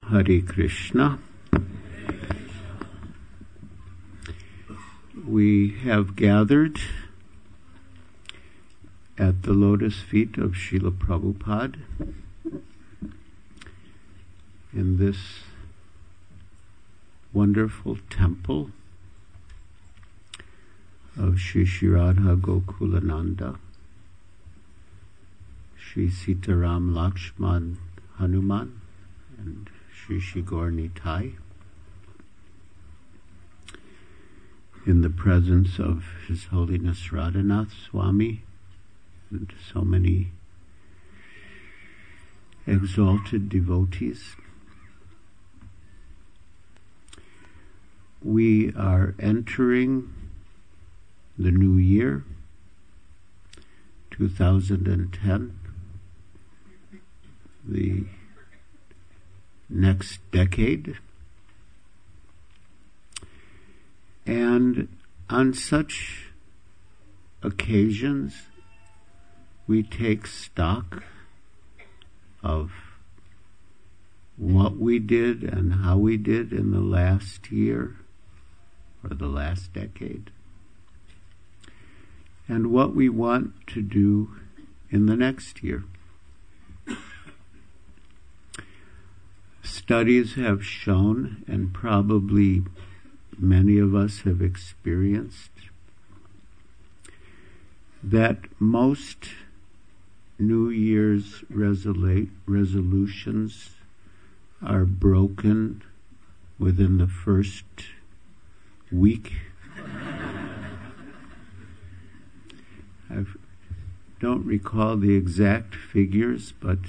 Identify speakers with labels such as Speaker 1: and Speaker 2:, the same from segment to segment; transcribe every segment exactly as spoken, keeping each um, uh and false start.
Speaker 1: Hare Krishna. We have gathered at the lotus feet of Srila Prabhupada in this wonderful temple of Shri Shri Radha Gokulananda, Shri Sitaram Lakshman Hanuman, and Shri Shri Gaur Nitai, in the presence of His Holiness Radhanath Swami and so many exalted devotees. We are entering the new year, two thousand ten, the next decade. And on such occasions, we take stock of what we did and how we did in the last year or the last decade, and what we want to do in the next year. Studies have shown, and probably many of us have experienced, that most New Year's resolu- resolutions are broken within the first week. I don't recall the exact figures, but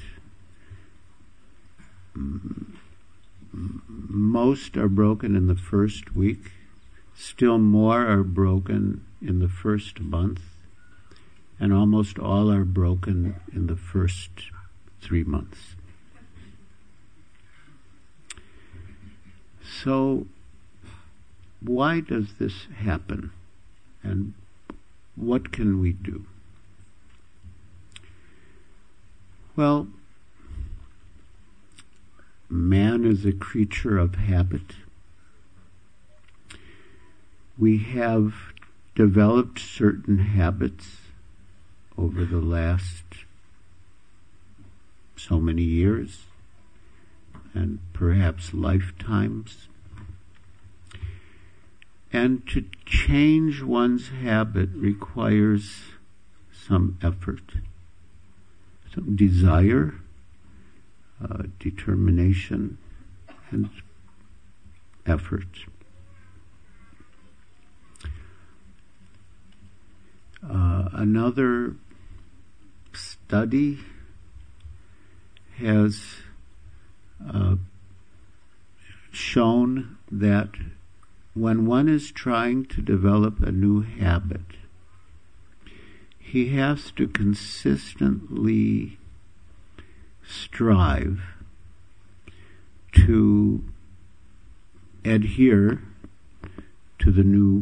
Speaker 1: mm, most are broken in the first week. Still more are broken in the first month, and almost all are broken in the first three months. So, why does this happen, and what can we do? Well, man is a creature of habit. We have developed certain habits over the last so many years, and perhaps lifetimes. And to change one's habit requires some effort, some desire, uh, determination, and effort. Uh, another study has uh, shown that when one is trying to develop a new habit, he has to consistently strive to adhere to the new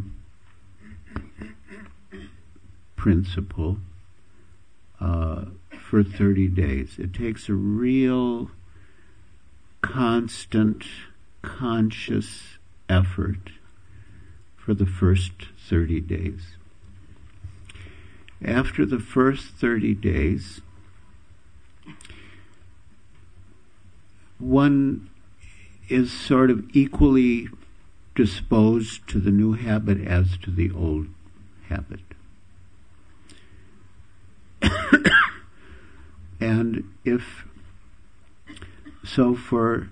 Speaker 1: principle uh, for thirty days. It takes a real constant, conscious effort for the first thirty days. After the first thirty days, one is sort of equally disposed to the new habit as to the old habit. And if so, for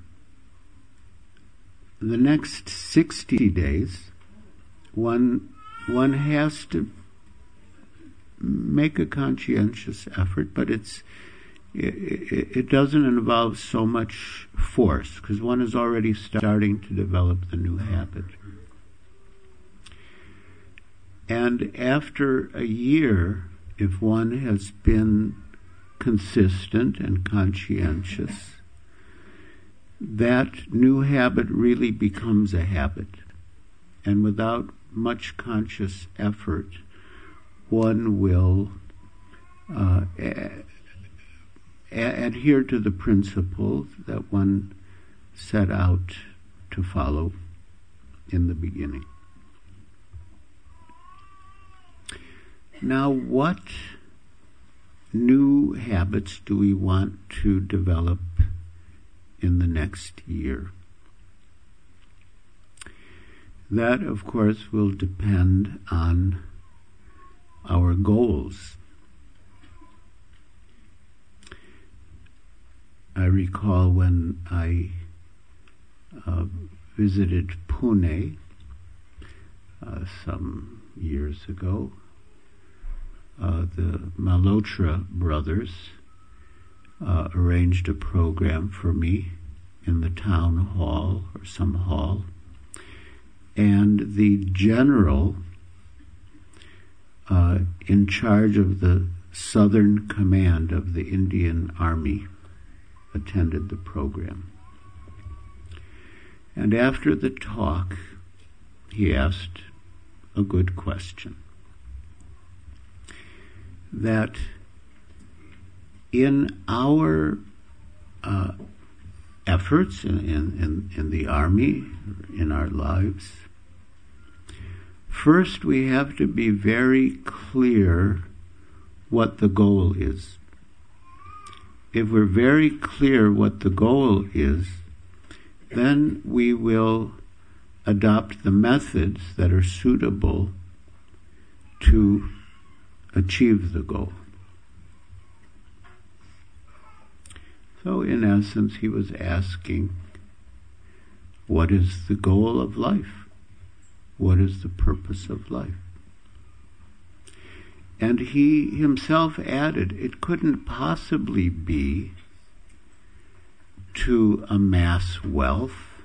Speaker 1: the next sixty days, one one has to make a conscientious effort, but it's it, it doesn't involve so much force, because one is already starting to develop the new habit. And after a year, if one has been consistent and conscientious, that new habit really becomes a habit. And without much conscious effort, one will uh, a- a- adhere to the principle that one set out to follow in the beginning. Now, what new habits do we want to develop in the next year? That, of course, will depend on our goals. I recall when I uh, visited Pune uh, some years ago, uh, the Malhotra brothers uh, arranged a program for me in the town hall or some hall, and the general uh, in charge of the southern command of the Indian Army attended the program. And after the talk, he asked a good question. That in our uh, efforts in, in, in the army, in our lives, first we have to be very clear what the goal is. If we're very clear what the goal is, then we will adopt the methods that are suitable to achieve the goal. So in essence, he was asking, what is the goal of life? What is the purpose of life? And he himself added, it couldn't possibly be to amass wealth,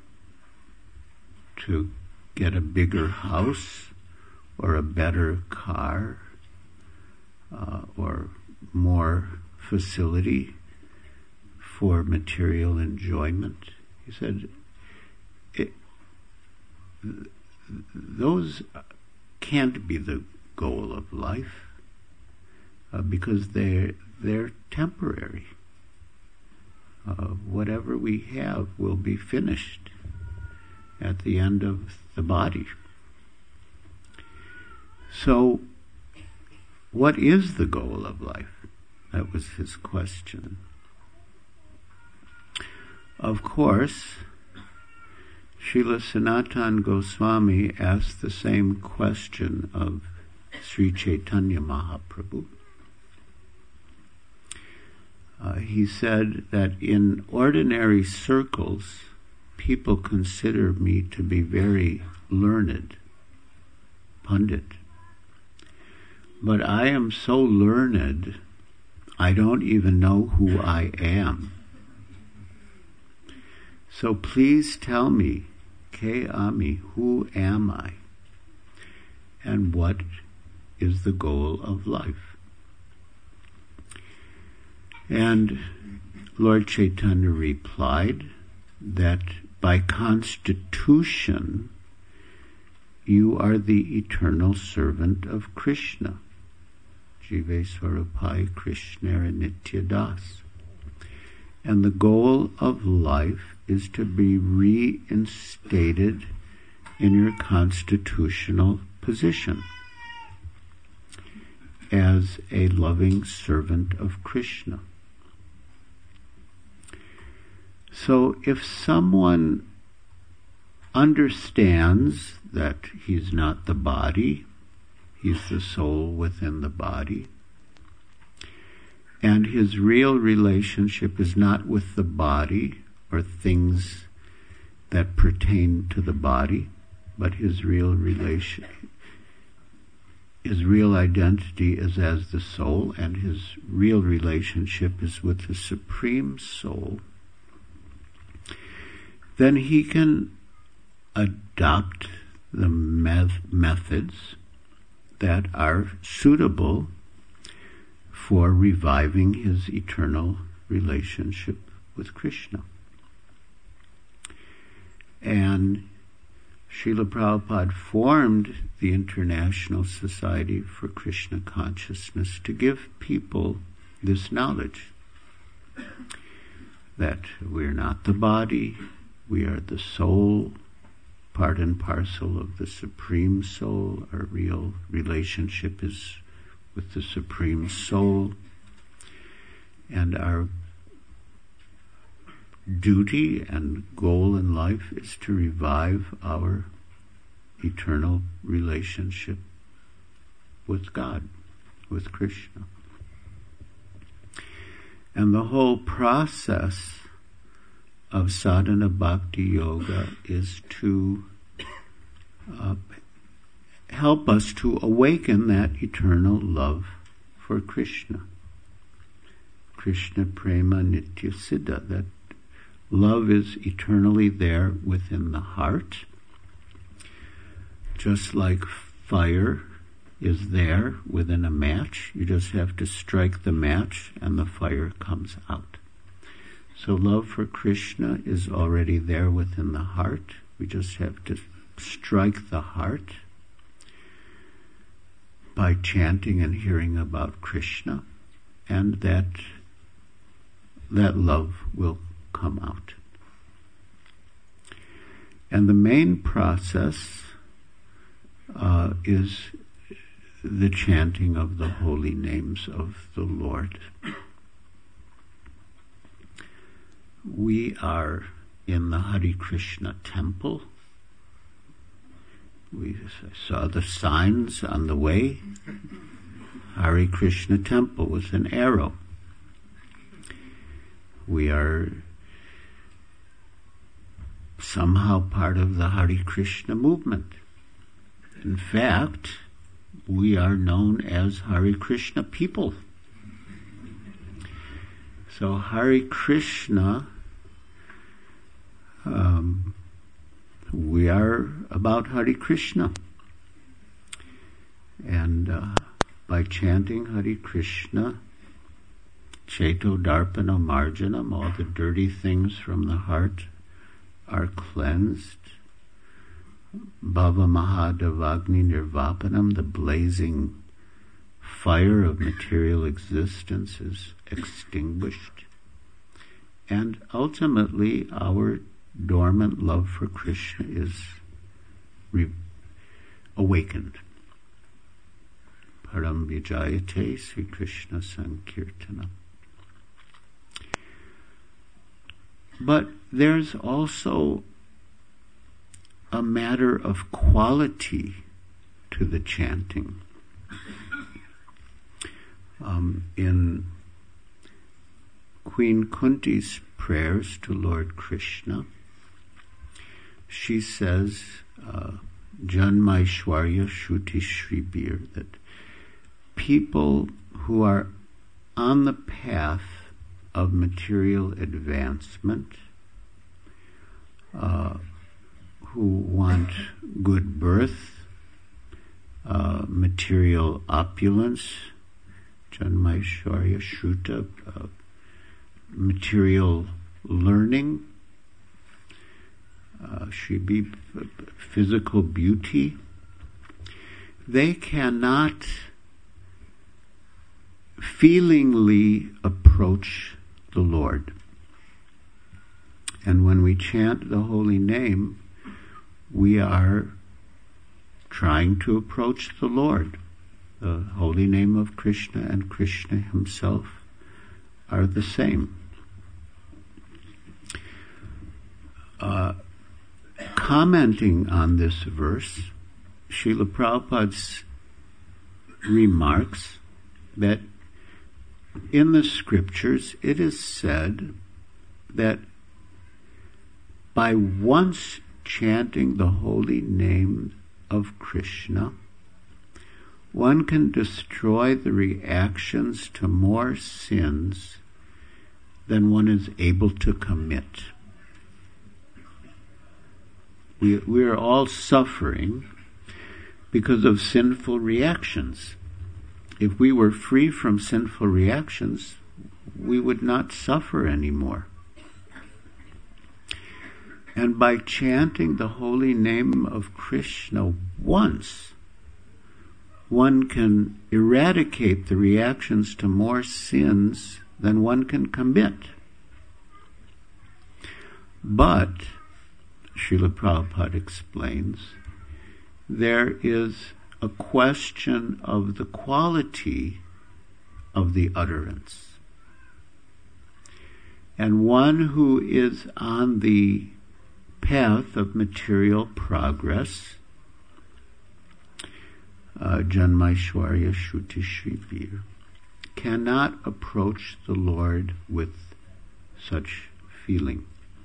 Speaker 1: to get a bigger house or a better car uh, or more facility for material enjoyment. He said, it, th- those can't be the goal of life. Uh, because they're, they're temporary. Uh, whatever we have will be finished at the end of the body. So, what is the goal of life? That was his question. Of course, Srila Sanatana Goswami asked the same question of Sri Chaitanya Mahaprabhu. Uh, he said that in ordinary circles, people consider me to be very learned, pundit. But I am so learned, I don't even know who I am. So please tell me, Ke Ami, who am I? And what is the goal of life? And Lord Chaitanya replied that by constitution, you are the eternal servant of Krishna. Jive Swarupai Krishnara Nityadas. And the goal of life is to be reinstated in your constitutional position as a loving servant of Krishna. So if someone understands that he's not the body, he's the soul within the body, and his real relationship is not with the body or things that pertain to the body, but his real relation, his real identity is as the soul, and his real relationship is with the Supreme Soul, then he can adopt the me- methods that are suitable for reviving his eternal relationship with Krishna. And Srila Prabhupada formed the International Society for Krishna Consciousness to give people this knowledge, that we're not the body, We are the soul, part and parcel of the Supreme Soul. Our real relationship is with the Supreme Soul. And our duty and goal in life is to revive our eternal relationship with God, with Krishna. And the whole process of sadhana bhakti yoga is to uh, help us to awaken that eternal love for Krishna. Krishna prema nitya siddha, that love is eternally there within the heart, just like fire is there within a match. You just have to strike the match and the fire comes out. So love for Krishna is already there within the heart. We just have to strike the heart by chanting and hearing about Krishna, and that that love will come out. And the main process uh, is the chanting of the holy names of the Lord. We are in the Hare Krishna temple. We saw the signs on the way. Hare Krishna temple with an arrow. We are somehow part of the Hare Krishna movement. In fact, we are known as Hare Krishna people. So Hare Krishna, um, we are about Hare Krishna. And uh, by chanting Hare Krishna, Cheto Darpana Marjanam, all the dirty things from the heart are cleansed. Bhava Mahadavagni Nirvapanam, the blazing fire of material existence is extinguished. And ultimately, our dormant love for Krishna is re- awakened. Param Vijayate Sri Krishna Sankirtanam. But there's also a matter of quality to the chanting. Um, in Queen Kunti's prayers to Lord Krishna, she says, uh, Janmaishwarya Shruti Shribir, that people who are on the path of material advancement, uh, who want good birth, uh, material opulence, Janmaishwarya Shruta, uh, material learning, uh, Shribi, physical beauty, they cannot feelingly approach the Lord. And when we chant the holy name, we are trying to approach the Lord. The holy name of Krishna and Krishna himself are the same. Uh, commenting on this verse, Srila Prabhupada remarks that in the scriptures it is said that by once chanting the holy name of Krishna, one can destroy the reactions to more sins than one is able to commit. We, we are all suffering because of sinful reactions. If we were free from sinful reactions, we would not suffer anymore. And by chanting the holy name of Krishna once, one can eradicate the reactions to more sins than one can commit. But Srila Prabhupada explains, there is a question of the quality of the utterance. And one who is on the path of material progress, uh, Janmaishwarya Shruti Shrivir, cannot approach the Lord with such feeling.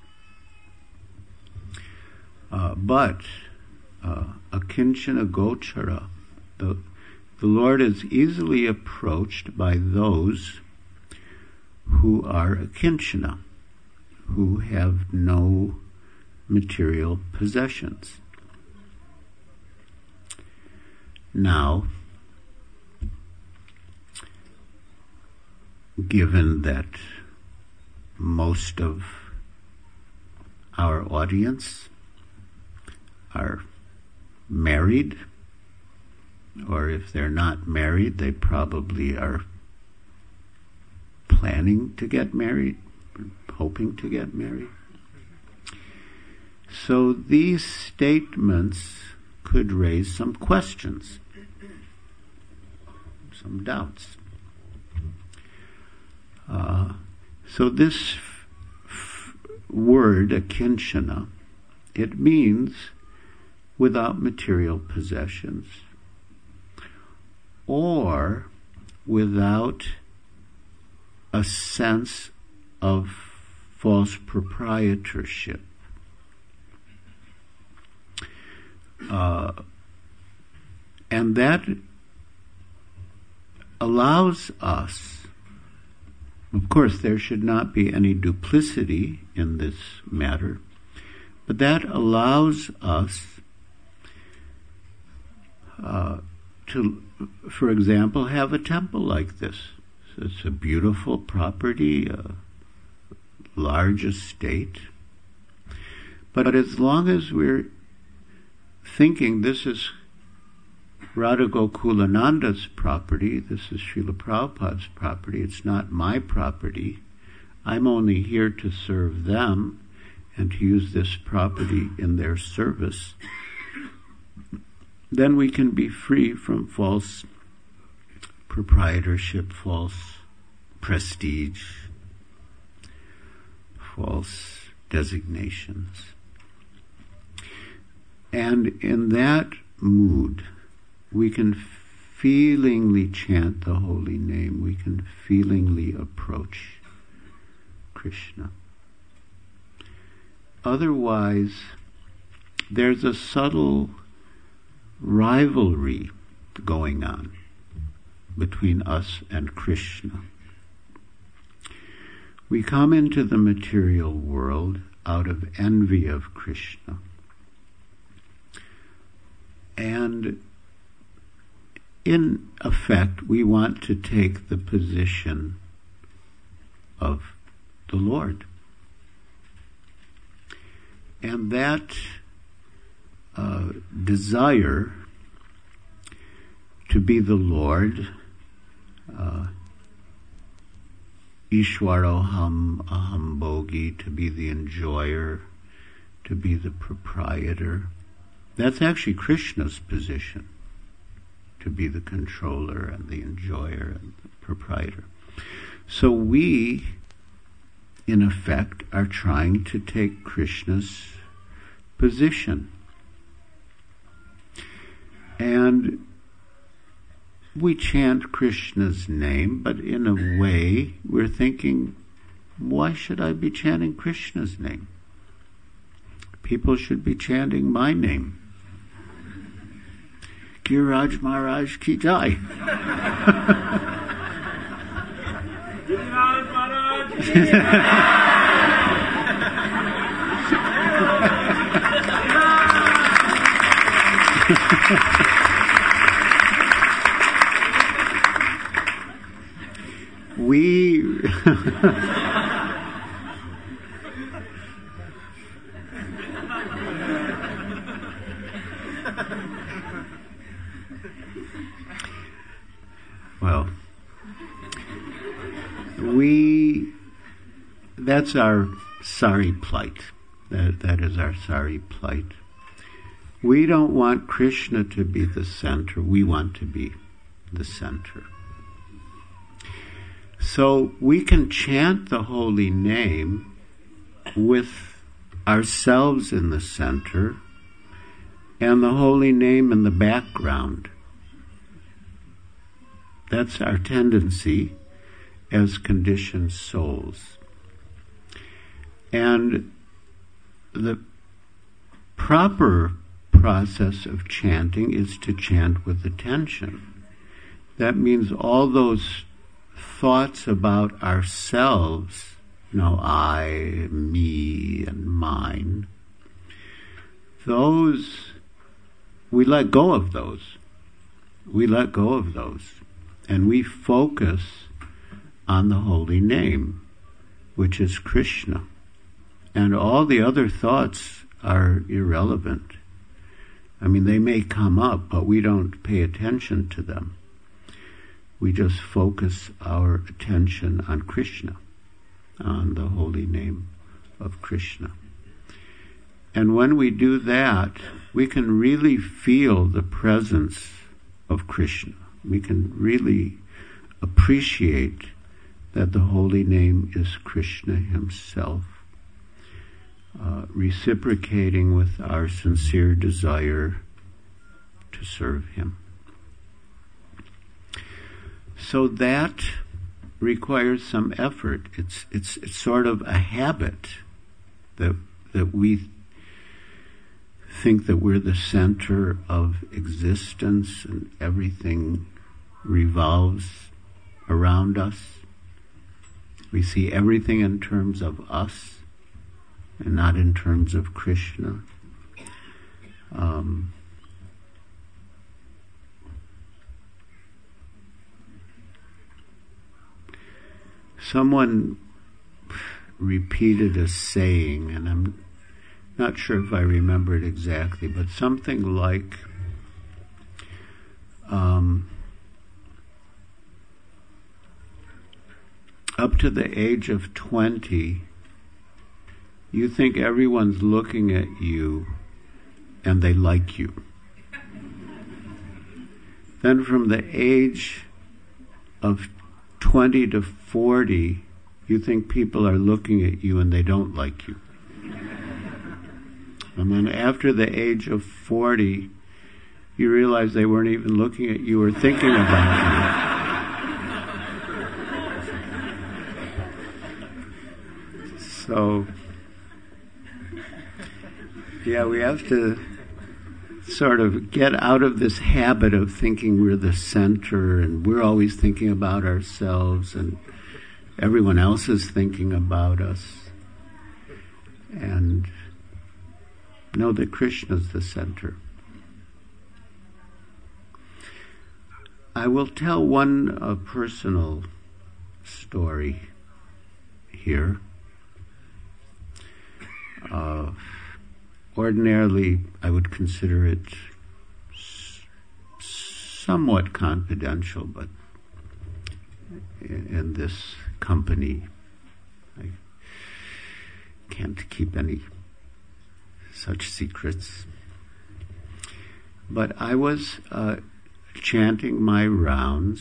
Speaker 1: Uh, but uh, Akinchana Gochara, the, the Lord is easily approached by those who are akinchana, who have no material possessions. Now, given that most of our audience are married, or if they're not married, they probably are planning to get married, hoping to get married. So these statements could raise some questions, some doubts. Uh, so this f- f- word, akinchana, it means without material possessions, or without a sense of false proprietorship. Uh, and that allows us, of course there should not be any duplicity in this matter, but that allows us uh, to, for example, have a temple like this. So it's a beautiful property, a large estate. But as long as we're thinking this is Radha Gokulananda's property, this is Srila Prabhupada's property, it's not my property, I'm only here to serve them and to use this property in their service, then we can be free from false proprietorship, false prestige, false designations. And in that mood, we can feelingly chant the holy name. We can feelingly approach Krishna. Otherwise, there's a subtle rivalry going on between us and Krishna. We come into the material world out of envy of Krishna. And in effect, we want to take the position of the Lord. And that uh, desire to be the Lord, uh, Ishwaroham aham bhogi, to be the enjoyer, to be the proprietor, that's actually Krishna's position, to be the controller and the enjoyer and the proprietor. So we, in effect, are trying to take Krishna's position. And we chant Krishna's name, but in a way we're thinking, why should I be chanting Krishna's name? People should be chanting my name. Giriraj Maharaj ki jai.
Speaker 2: Giriraj Maharaj ki jai.
Speaker 1: We well, we that's our sorry plight. That, that is our sorry plight. We don't want Krishna to be the center. We want to be the center. So we can chant the holy name with ourselves in the center and the holy name in the background. That's our tendency as conditioned souls. And the proper process of chanting is to chant with attention. That means all those thoughts about ourselves, you know, I, me, and mine, those, we let go of those. We let go of those. And we focus on the holy name, which is Krishna. And all the other thoughts are irrelevant. I mean, they may come up, but we don't pay attention to them. We just focus our attention on Krishna, on the holy name of Krishna. And when we do that, we can really feel the presence of Krishna. We can really appreciate that the holy name is Krishna himself, uh, reciprocating with our sincere desire to serve him. So that requires some effort. It's it's it's sort of a habit that that we think that we're the center of existence and everything revolves around us. We see everything in terms of us and not in terms of Krishna. Um, someone repeated a saying, and I'm not sure if I remember it exactly, but something like, um, up to the age of twenty, you think everyone's looking at you and they like you. Then from the age of twenty to forty, you think people are looking at you and they don't like you. And then after the age of forty, you realize they weren't even looking at you or thinking about you. So, yeah, we have to sort of get out of this habit of thinking we're the center and we're always thinking about ourselves and everyone else is thinking about us. And know that Krishna's the center. I will tell one uh, personal story here. Uh, ordinarily, I would consider it s- somewhat confidential, but in, in this company, I can't keep any such secrets. But I was uh, chanting my rounds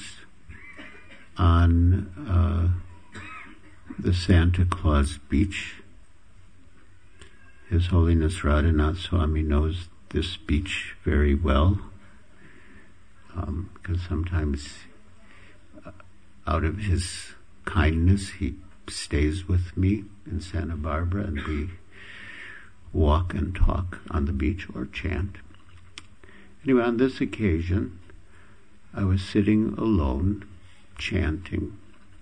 Speaker 1: on uh, the Santa Claus beach. His Holiness Radhanath Swami knows this beach very well, um, because sometimes uh, out of his kindness he stays with me in Santa Barbara and we walk and talk on the beach or chant. Anyway, on this occasion, I was sitting alone, chanting,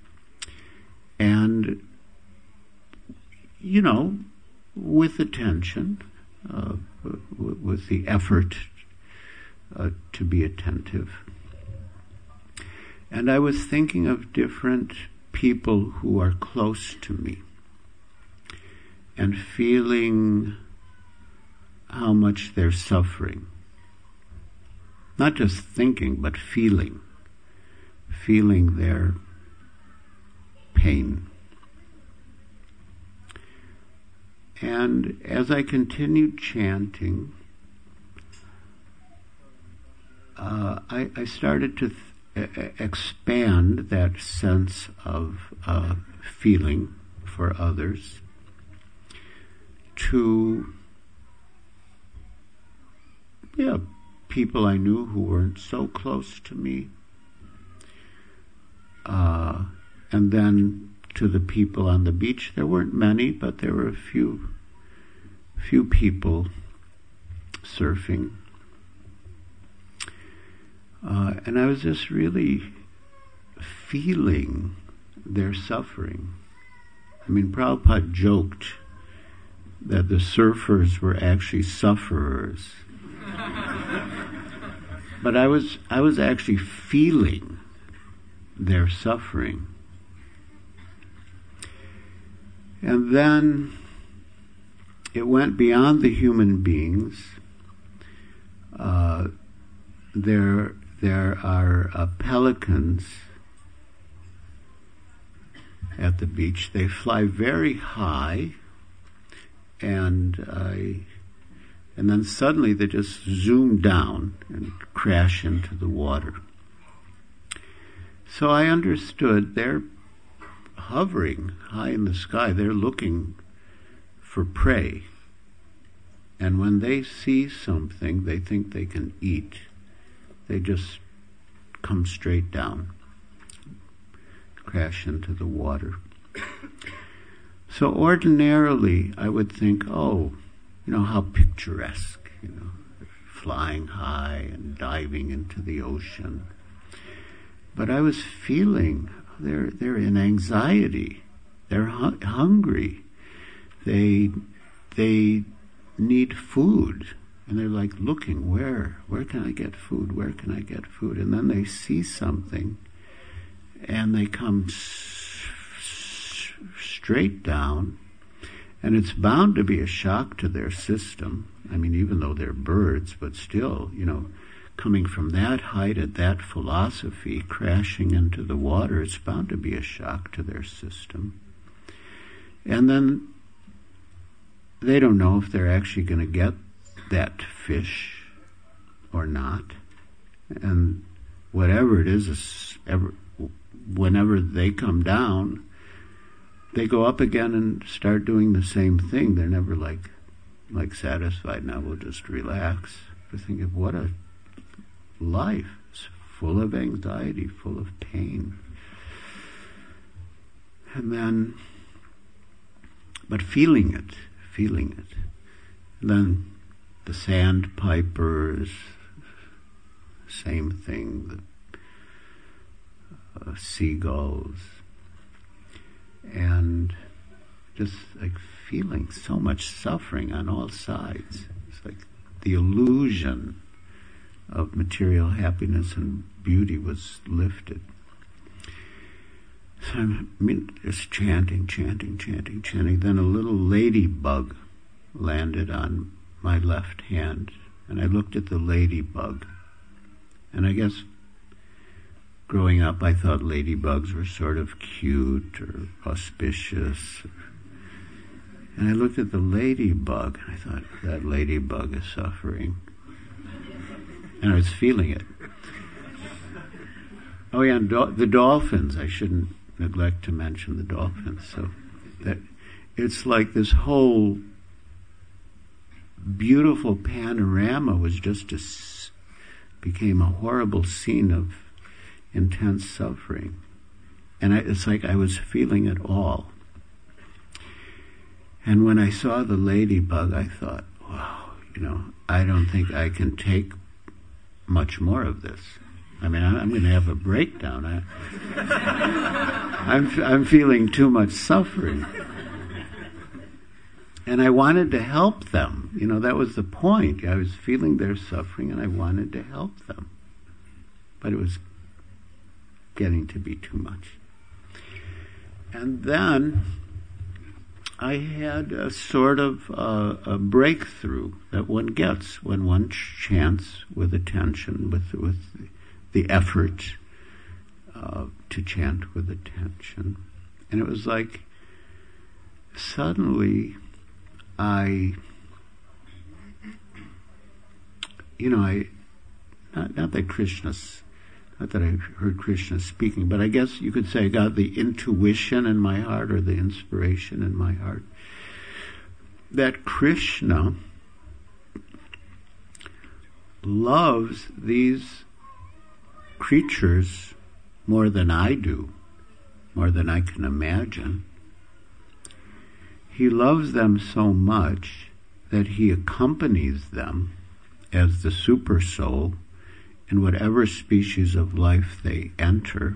Speaker 1: and, you know, with attention, uh, w- with the effort uh, to be attentive. And I was thinking of different people who are close to me and feeling how much they're suffering. Not just thinking, but feeling. Feeling their pain. And as I continued chanting, uh, I, I started to th- expand that sense of uh, feeling for others to, yeah, people I knew who weren't so close to me, uh, and then to the people on the beach. There weren't many, but there were a few, few people surfing. Uh, and I was just really feeling their suffering. I mean, Prabhupada joked that the surfers were actually sufferers. But I was I was actually feeling their suffering. And then it went beyond the human beings. Uh, there there are uh, pelicans at the beach. They fly very high, and I. And then suddenly they just zoom down and crash into the water. So I understood they're hovering high in the sky. They're looking for prey. And when they see something they think they can eat, they just come straight down, crash into the water. So ordinarily I would think, oh, you know, how picturesque, you know, flying high and diving into the ocean. But I was feeling they're they're in anxiety, they're hu- hungry, they they need food, and they're like looking, where where can I get food? Where can I get food? And then they see something, and they come s- s- straight down. And it's bound to be a shock to their system. I mean, even though they're birds, but still, you know, coming from that height at that philosophy, crashing into the water, it's bound to be a shock to their system. And then they don't know if they're actually going to get that fish or not. And whatever it is, is ever, whenever they come down, they go up again and start doing the same thing. They're never like like satisfied. Now we'll just relax. I think of what a life. It's full of anxiety, full of pain. And then, but feeling it, feeling it. And then the sandpipers, same thing, the uh, seagulls. And just like feeling so much suffering on all sides. It's like the illusion of material happiness and beauty was lifted. So I mean, just chanting, chanting, chanting, chanting. Then a little ladybug landed on my left hand, and I looked at the ladybug. And I guess growing up, I thought ladybugs were sort of cute or auspicious. And I looked at the ladybug, and I thought, that ladybug is suffering. And I was feeling it. Oh yeah, and do- the dolphins, I shouldn't neglect to mention the dolphins. So that it's like this whole beautiful panorama was just a, became a horrible scene of intense suffering. And I, it's like I was feeling it all. And when I saw the ladybug, I thought, wow, you know, I don't think I can take much more of this. I mean, I'm, I'm going to have a breakdown. I, I'm, I'm feeling too much suffering. And I wanted to help them. You know, that was the point. I was feeling their suffering and I wanted to help them. But it was getting to be too much. And then I had a sort of uh, a breakthrough that one gets when one chants with attention, with with the effort uh, to chant with attention. And it was like suddenly I, you know, I, not, not that Krishna's, not that I heard Krishna speaking, but I guess you could say I got the intuition in my heart or the inspiration in my heart that Krishna loves these creatures more than I do, more than I can imagine. He loves them so much that he accompanies them as the super soul in whatever species of life they enter.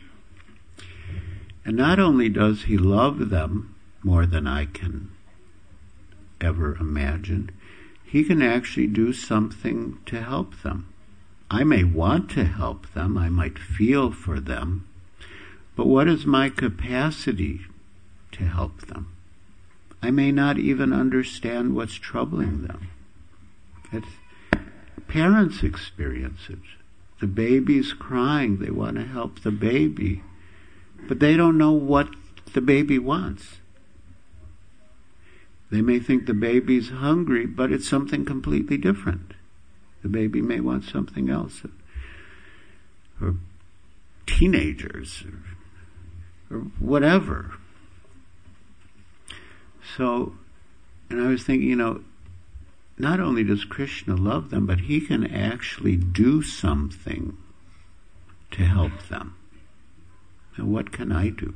Speaker 1: And not only does he love them more than I can ever imagine, he can actually do something to help them. I may want to help them, I might feel for them, but what is my capacity to help them? I may not even understand what's troubling them. It's, parents experience it. The baby's crying, they want to help the baby, but they don't know what the baby wants. They may think the baby's hungry, but it's something completely different. The baby may want something else. Or teenagers, or, or whatever. So, and I was thinking, you know, not only does Krishna love them, but he can actually do something to help them. And what can I do?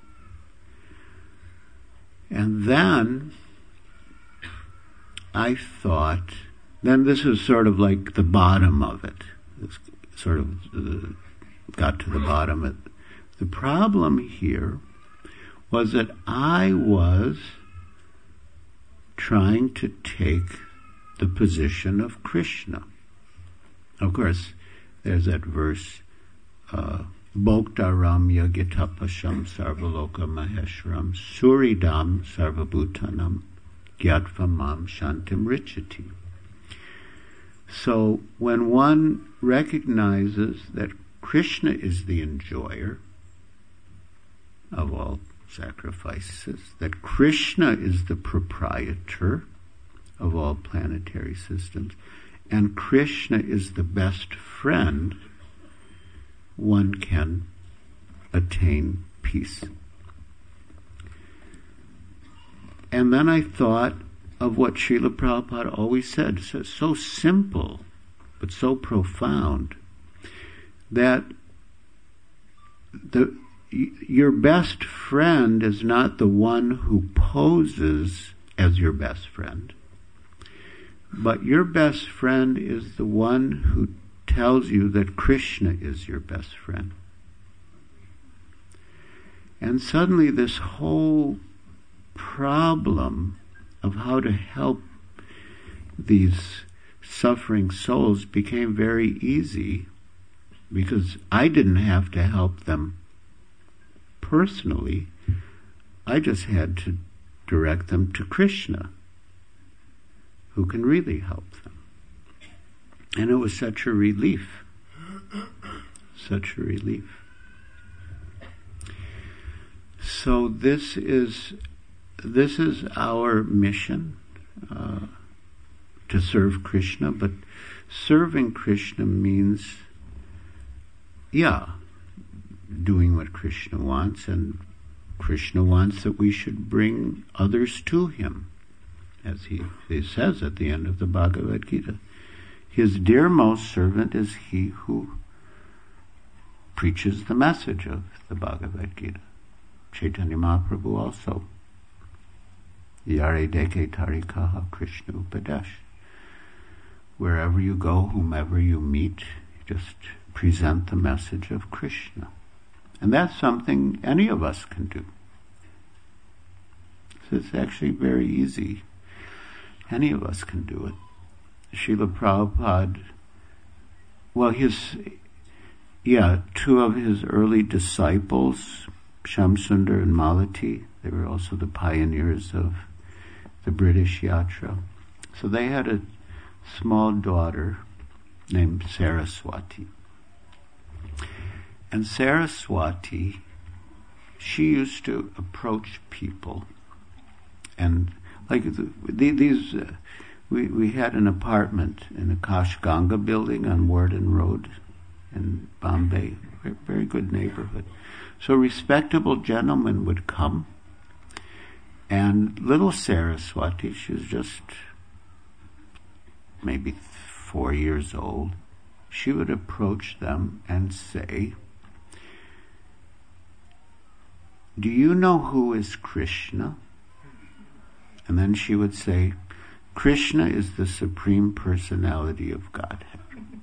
Speaker 1: And then I thought, then this is sort of like the bottom of it. It's sort of uh, got to the bottom of it. The problem here was that I was trying to take the position of Krishna. Of course, there's that verse, uh, Bhoktaramya Gitapasham Sarvaloka Maheshwaram Suridam Sarvabhutanam Gyatva Shantim Richati. So when one recognizes that Krishna is the enjoyer of all sacrifices, that Krishna is the proprietor of all planetary systems, and Krishna is the best friend, one can attain peace. And then I thought of what Srila Prabhupada always said, so, so simple, but so profound, that the your best friend is not the one who poses as your best friend, but your best friend is the one who tells you that Krishna is your best friend. And suddenly this whole problem of how to help these suffering souls became very easy, because I didn't have to help them personally. I just had to direct them to Krishna, who can really help them. And it was such a relief, such a relief. So this is this is our mission, uh, to serve Krishna, but serving Krishna means, yeah, doing what Krishna wants, and Krishna wants that we should bring others to him, as he, he says at the end of the Bhagavad Gita. His dearmost servant is he who preaches the message of the Bhagavad Gita. Chaitanya Mahaprabhu also. Yare deke tarikaha Krishna upadesh. Wherever you go, whomever you meet, just present the message of Krishna. And that's something any of us can do. So it's actually very easy. Any of us can do it. Srila Prabhupada, well, his, yeah, two of his early disciples, Shamsundar and Malati, they were also the pioneers of the British Yatra. So they had a small daughter named Saraswati. And Saraswati, she used to approach people and like the, the, these, uh, we we had an apartment in the Akash Ganga building on Warden Road in Bombay, very, very good neighborhood. So respectable gentlemen would come, and little Saraswati, she was just maybe four years old, she would approach them and say, "Do you know who is Krishna?" And then she would say, "Krishna is the Supreme Personality of Godhead."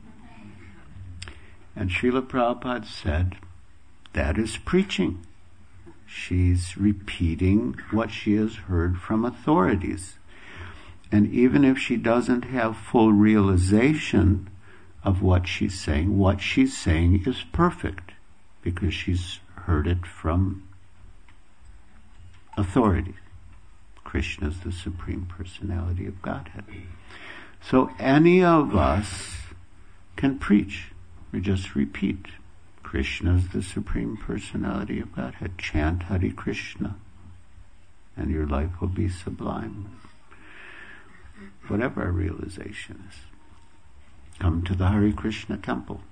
Speaker 1: And Srila Prabhupada said, that is preaching. She's repeating what she has heard from authorities. And even if she doesn't have full realization of what she's saying, what she's saying is perfect, because she's heard it from authority. Krishna is the Supreme Personality of Godhead. So any of us can preach. We just repeat, Krishna is the Supreme Personality of Godhead. Chant Hare Krishna, and your life will be sublime. Whatever our realization is. Come to the Hare Krishna temple.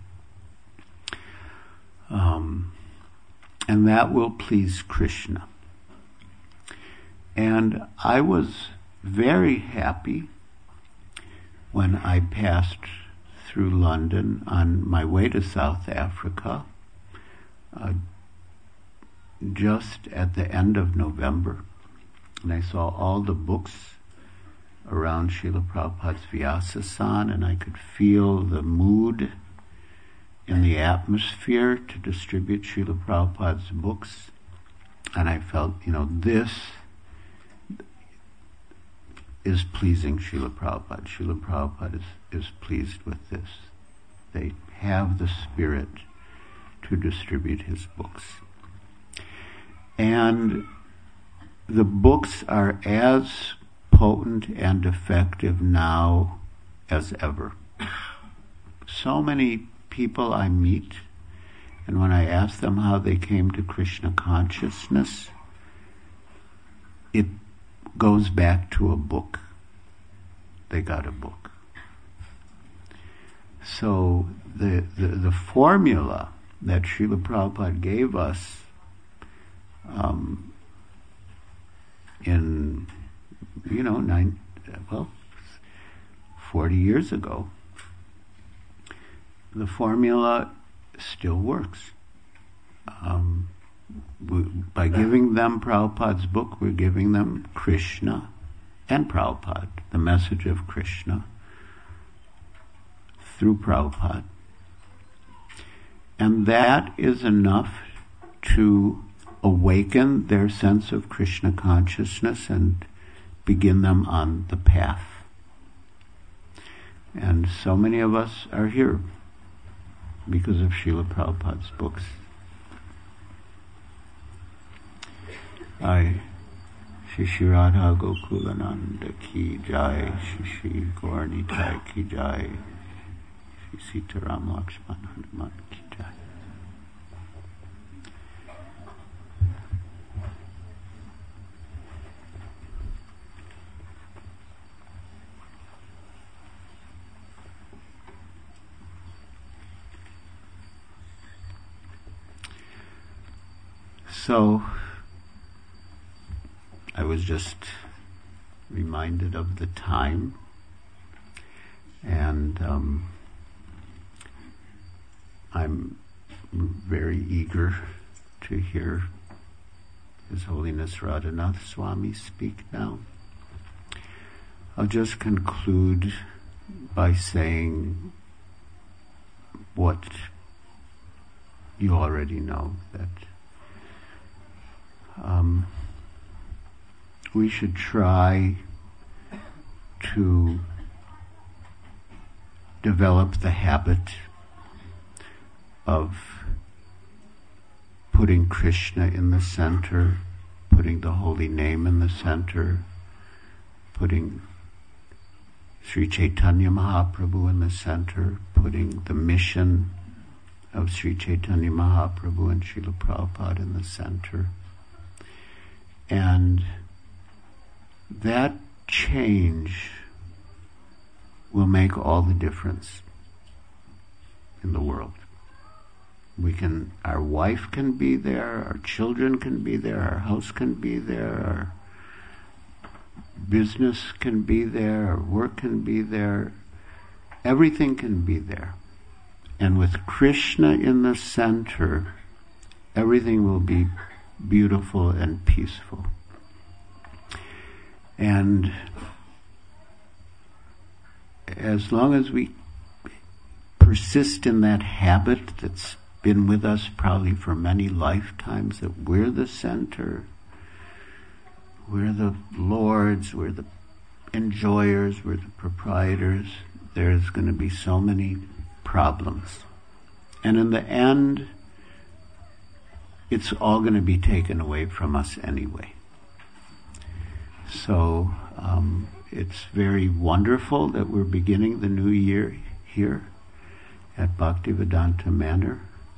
Speaker 1: Um, and that will please Krishna. And I was very happy when I passed through London on my way to South Africa, uh, just at the end of November. And I saw all the books around Srila Prabhupada's Vyasa-san, and I could feel the mood in the atmosphere to distribute Srila Prabhupada's books. And I felt, you know, this is pleasing Srila Prabhupada. Srila Prabhupada is, is pleased with this. They have the spirit to distribute his books. And the books are as potent and effective now as ever. So many people I meet, and when I ask them how they came to Krishna consciousness, it goes back to a book. They got a book. So the, the, the formula that Srila Prabhupada gave us um, in, you know, nine, well, forty years ago, the formula still works. Um, we, by giving them Prabhupada's book, we're giving them Krishna and Prabhupada, the message of Krishna through Prabhupada. And that is enough to awaken their sense of Krishna consciousness and begin them on the path. And so many of us are here because of Srila Prabhupada's books. I, Shri Shri Radha Gokulananda ki jai, Shri Shri Gaur Nitai ki jai, Shri Sitaram Lakshman Hanuman ki jai. So, I was just reminded of the time, and um, I'm very eager to hear His Holiness Radhanath Swami speak now. I'll just conclude by saying what you already know, that um, we should try to develop the habit of putting Krishna in the center, putting the holy name in the center, putting Sri Chaitanya Mahaprabhu in the center, putting the mission of Sri Chaitanya Mahaprabhu and Srila Prabhupada in the center. And that change will make all the difference in the world. We can, our wife can be there, our children can be there, our house can be there, our business can be there, our work can be there, everything can be there. And with Krishna in the center, everything will be beautiful and peaceful. And as long as we persist in that habit that's been with us probably for many lifetimes, that we're the center, we're the lords, we're the enjoyers, we're the proprietors, there's going to be so many problems. And in the end, it's all going to be taken away from us anyway. So um, it's very wonderful that we're beginning the new year here at Bhaktivedanta Manor.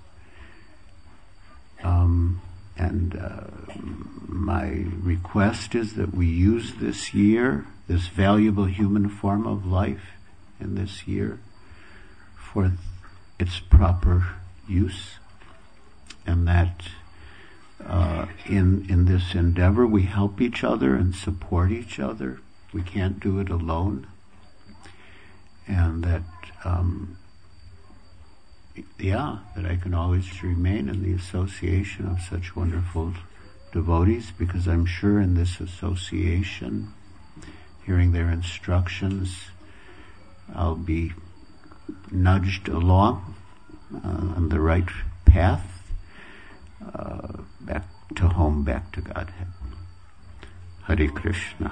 Speaker 1: Um, and uh, my request is that we use this year, this valuable human form of life in this year, for its proper use, and that uh, in in this endeavor we help each other and support each other. We can't do it alone, and that um, yeah, that I can always remain in the association of such wonderful devotees, because I'm sure in this association, hearing their instructions, I'll be nudged along uh, on the right path, uh, back to home, back to Godhead. Hare Krishna.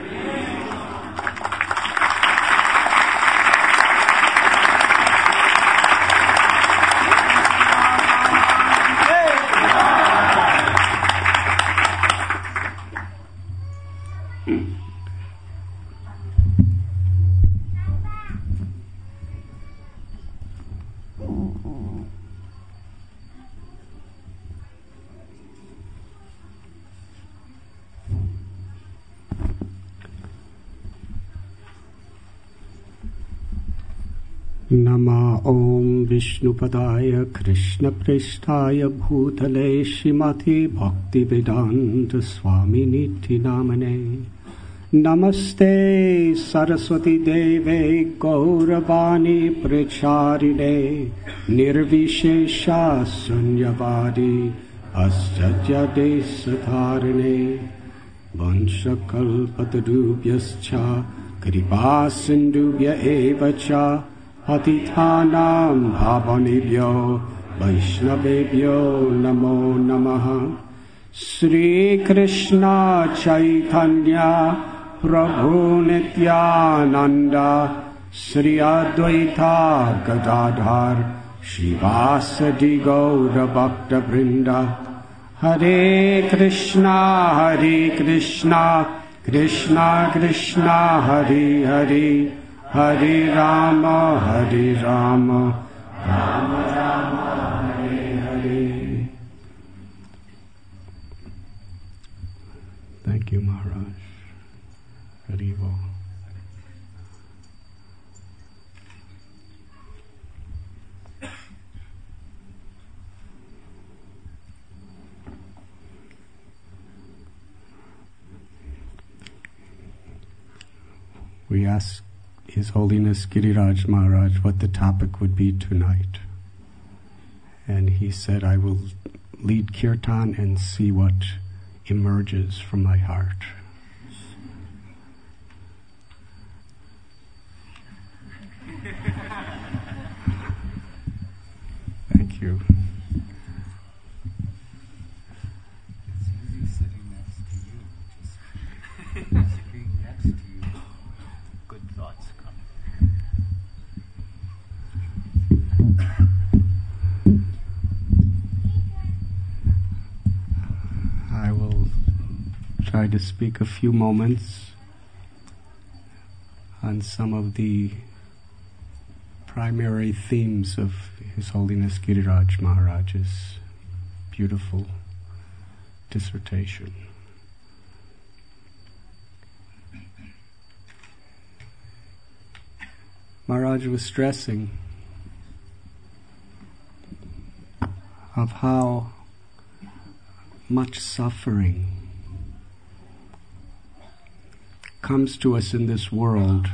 Speaker 3: Nama Om Vishnupadaya Krishna Prishthaya Bhutale Shrimati Bhaktivedanta Swami Niti Namane Namaste Saraswati Deve Gauravani Pracharine Nirvishesha Sunyavadi Asjadya Satharine Vanshakalpatarubhyascha Kripa Sindhubhya Evacha Patithanam Bhavanibhyo Vaishnavebhyo Namo Namaha Sri Krishna Chaitanya Prabhu Nityananda Sri Advaita Gadadhar Shivasadi Gaura Bhakta Vrinda Hare Krishna Hare Krishna Krishna Krishna Hare Hare Hare Rama, Hare Rama, Rama Rama, Hare Hare. Thank you, Maharaj. Haribo. We ask His Holiness Giriraj Maharaj what the topic would be tonight. And he said, I will lead kirtan and see what emerges from my heart. Thank you.
Speaker 4: It's easy sitting next to you. Just being next to you. Good thoughts come.
Speaker 3: I will try to speak a few moments on some of the primary themes of His Holiness Giriraj Maharaj's beautiful dissertation. Maharaj was stressing of how much suffering comes to us in this world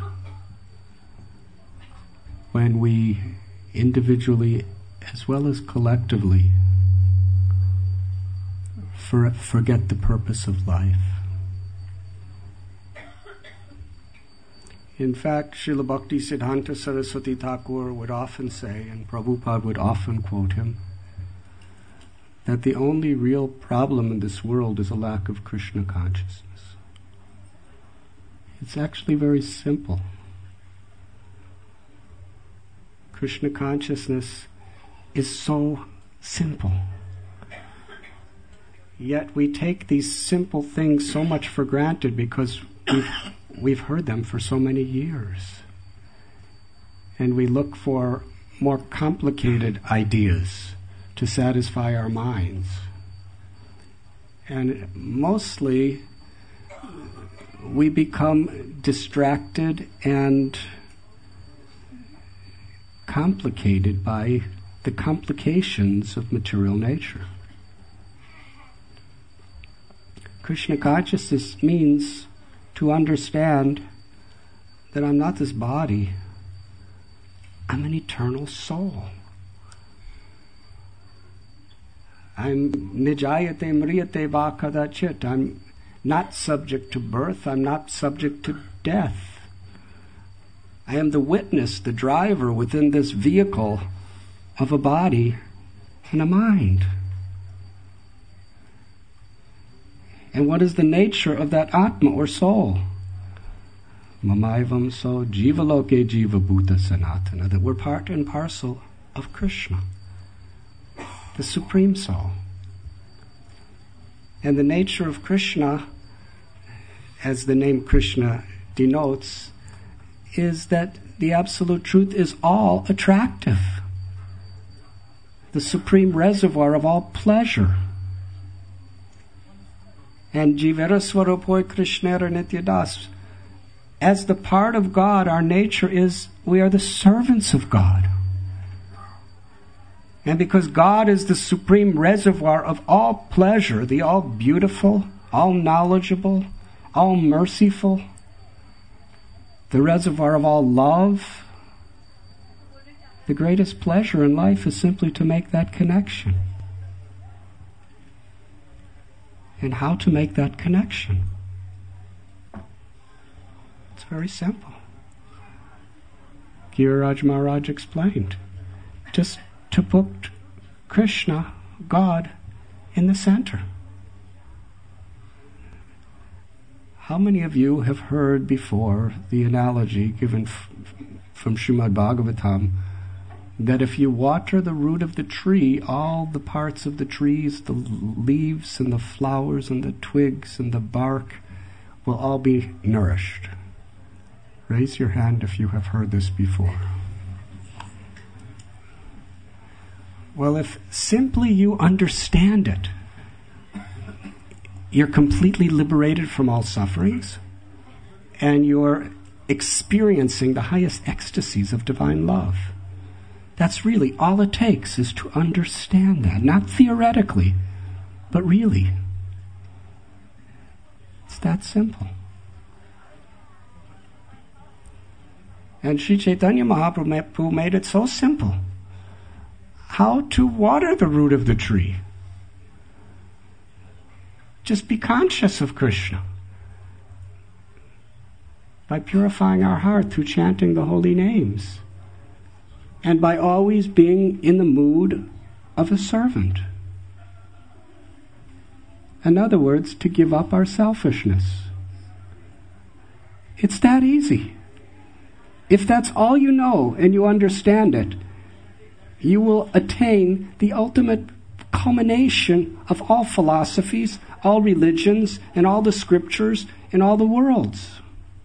Speaker 3: when we individually as well as collectively for, forget the purpose of life. In fact, Srila Bhakti Siddhanta Saraswati Thakur would often say, and Prabhupada would often quote him, that the only real problem in this world is a lack of Krishna consciousness. It's actually very simple. Krishna consciousness is so simple. Yet we take these simple things so much for granted because we've, we've heard them for so many years. And we look for more complicated ideas to satisfy our minds. And mostly we become distracted and complicated by the complications of material nature. Krishna consciousness means to understand that I'm not this body, I'm an eternal soul. I'm nijayate mriyate va kadachit. I'm not subject to birth, I'm not subject to death. I am the witness, the driver within this vehicle of a body and a mind. And what is the nature of that Atma or soul? Mamaivam so jivaloke jiva bhuta sanatana, that we're part and parcel of Krishna, the Supreme Soul. And the nature of Krishna, as the name Krishna denotes, is that the absolute truth is all attractive, the supreme reservoir of all pleasure. And Jivera Swarupoi Krishnera Nityadas, as the part of God, our nature is, we are the servants of God. And because God is the supreme reservoir of all pleasure, the all beautiful, all knowledgeable, all merciful, the reservoir of all love, the greatest pleasure in life is simply to make that connection. And how to make that connection? It's very simple. Giriraj Maharaj explained. Just to put Krishna, God, in the center. How many of you have heard before the analogy given f- from Srimad Bhagavatam that if you water the root of the tree, all the parts of the trees, the leaves and the flowers and the twigs and the bark will all be nourished? Raise your hand if you have heard this before. Well, if simply you understand it, you're completely liberated from all sufferings, and you're experiencing the highest ecstasies of divine love. That's really all it takes, is to understand that. Not theoretically, but really. It's that simple. And Sri Chaitanya Mahaprabhu made it so simple. How to water the root of the tree. Just be conscious of Krishna. By purifying our heart through chanting the holy names. And by always being in the mood of a servant. In other words, to give up our selfishness. It's that easy. If that's all you know and you understand it, you will attain the ultimate culmination of all philosophies, all religions, and all the scriptures, and all the worlds.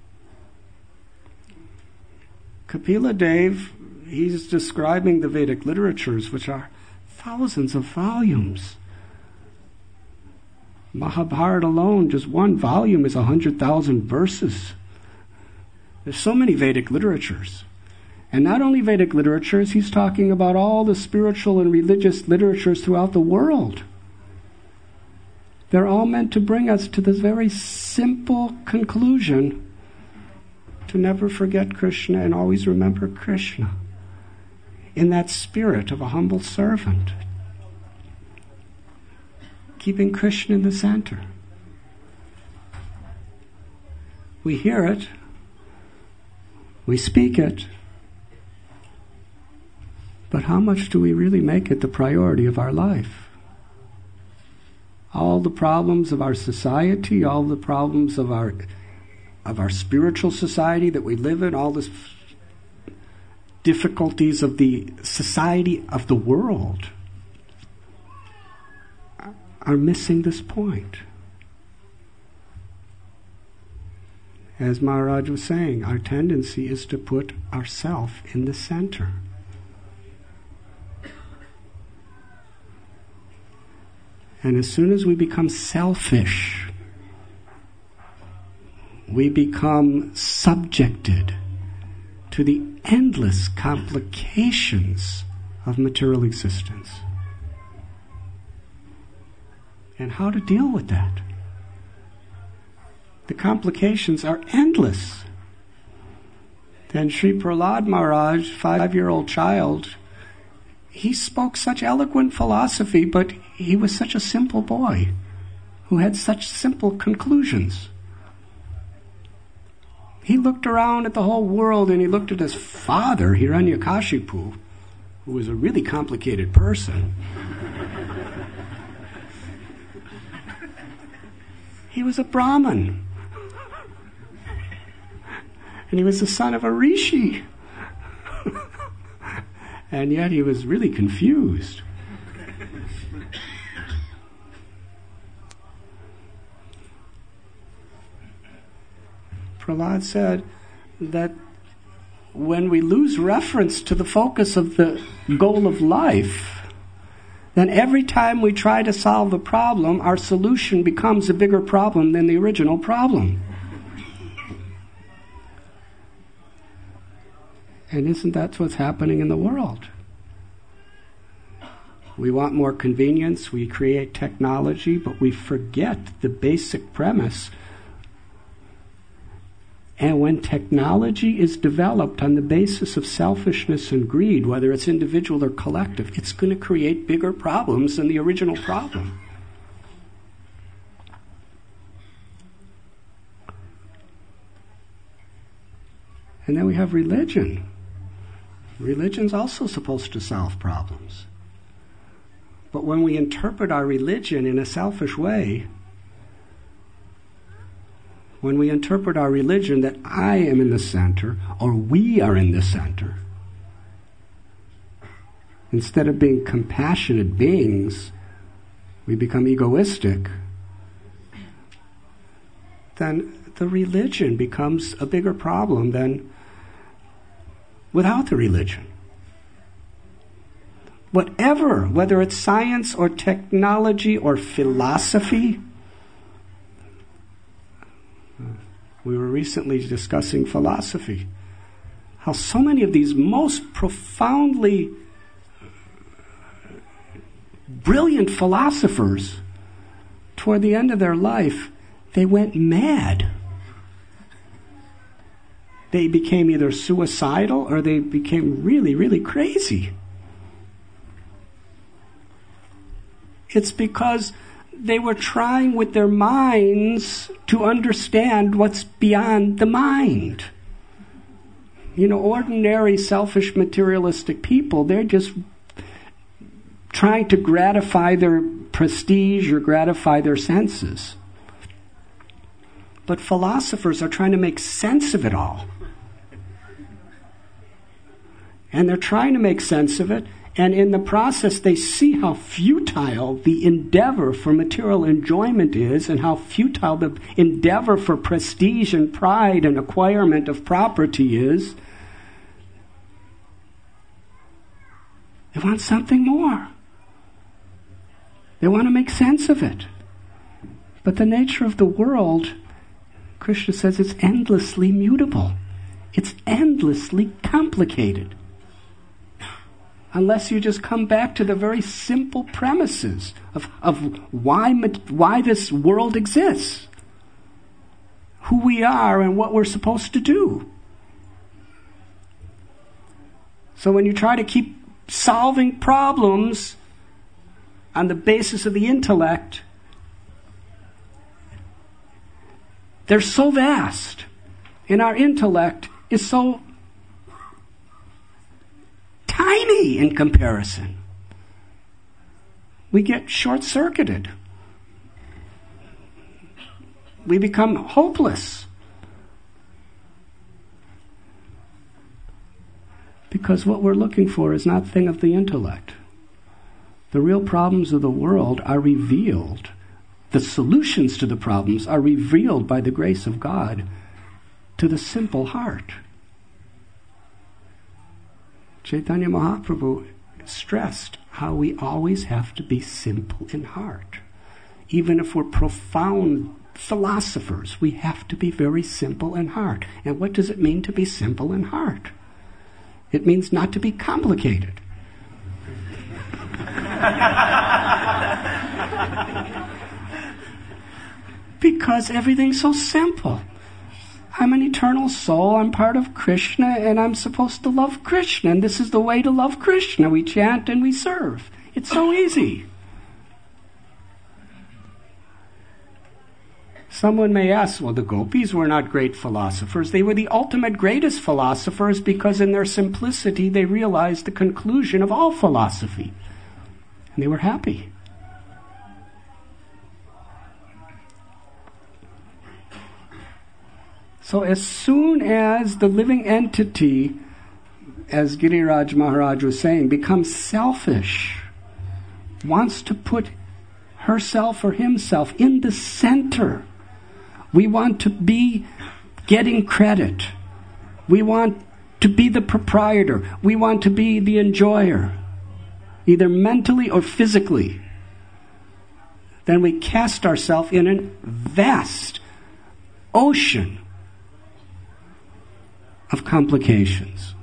Speaker 3: Kapila Dev, he's describing the Vedic literatures, which are thousands of volumes. Mahabharata alone, just one volume is a hundred thousand verses. There's so many Vedic literatures. And not only Vedic literatures, he's talking about all the spiritual and religious literatures throughout the world. They're all meant to bring us to this very simple conclusion to never forget Krishna and always remember Krishna in that spirit of a humble servant, keeping Krishna in the center. We hear it, we speak it, but how much do we really make it the priority of our life? All the problems of our society, all the problems of our of our spiritual society that we live in, all the difficulties of the society of the world are missing this point. As Maharaj was saying, our tendency is to put ourselves in the center. And as soon as we become selfish, we become subjected to the endless complications of material existence. And how to deal with that? The complications are endless. Then Sri Prahlad Maharaj, five-year-old child, he spoke such eloquent philosophy, but he was such a simple boy who had such simple conclusions. He looked around at the whole world and he looked at his father, Hiranyakashipu, who was a really complicated person. He was a Brahmin. And he was the son of a rishi. And yet he was really confused. Prahlad said that when we lose reference to the focus of the goal of life, then every time we try to solve a problem, our solution becomes a bigger problem than the original problem. And isn't that what's happening in the world? We want more convenience, we create technology, but we forget the basic premise. And when technology is developed on the basis of selfishness and greed, whether it's individual or collective, it's going to create bigger problems than the original problem. And then we have religion. Religion's also supposed to solve problems. But when we interpret our religion in a selfish way, when we interpret our religion that I am in the center, or we are in the center, instead of being compassionate beings, we become egoistic, then the religion becomes a bigger problem than without the religion. Whatever, whether it's science or technology or philosophy. We were recently discussing philosophy. How so many of these most profoundly brilliant philosophers, toward the end of their life, they went mad. They became either suicidal or they became really, really crazy. It's because they were trying with their minds to understand what's beyond the mind. You know, ordinary, selfish, materialistic people, they're just trying to gratify their prestige or gratify their senses. But philosophers are trying to make sense of it all. And they're trying to make sense of it, and in the process they see how futile the endeavor for material enjoyment is, and how futile the endeavor for prestige and pride and acquirement of property is. They want something more. They want to make sense of it. But the nature of the world, Krishna says, it's endlessly mutable. It's endlessly complicated. Unless you just come back to the very simple premises of, of why, why this world exists, who we are and what we're supposed to do. So when you try to keep solving problems on the basis of the intellect, they're so vast, and our intellect is so tiny in comparison. We get short-circuited. We become hopeless. Because what we're looking for is not a thing of the intellect. The real problems of the world are revealed. The solutions to the problems are revealed by the grace of God to the simple heart. Chaitanya Mahaprabhu stressed how we always have to be simple in heart. Even if we're profound philosophers, we have to be very simple in heart. And what does it mean to be simple in heart? It means not to be complicated. Because everything's so simple. I'm an eternal soul, I'm part of Krishna, and I'm supposed to love Krishna, and this is the way to love Krishna. We chant and we serve. It's so easy. Someone may ask, well, the gopis were not great philosophers. They were the ultimate greatest philosophers because in their simplicity they realized the conclusion of all philosophy. And they were happy. So as soon as the living entity, as Giriraj Maharaj was saying, becomes selfish, wants to put herself or himself in the center, we want to be getting credit. We want to be the proprietor. We want to be the enjoyer, either mentally or physically. Then we cast ourselves in a vast ocean of complications.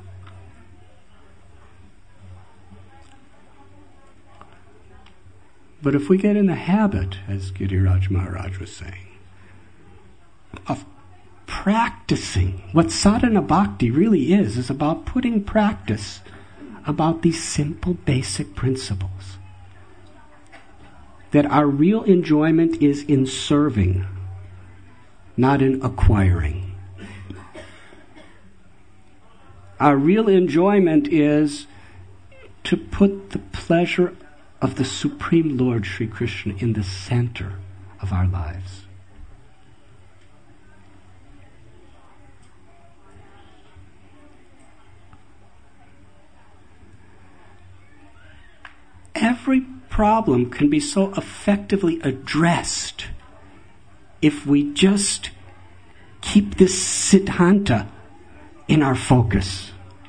Speaker 3: But if we get in the habit, as Giriraj Maharaj was saying, of practicing, what sadhana bhakti really is, is about putting practice about these simple basic principles. That our real enjoyment is in serving, not in acquiring. Our real enjoyment is to put the pleasure of the Supreme Lord Sri Krishna in the center of our lives. Every problem can be so effectively addressed if we just keep this siddhanta in our focus.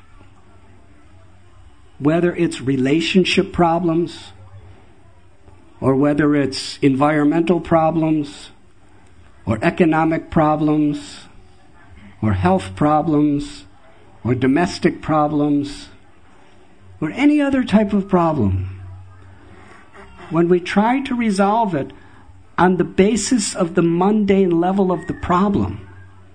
Speaker 3: Whether it's relationship problems, or whether it's environmental problems, or economic problems, or health problems, or domestic problems, or any other type of problem. When we try to resolve it on the basis of the mundane level of the problem,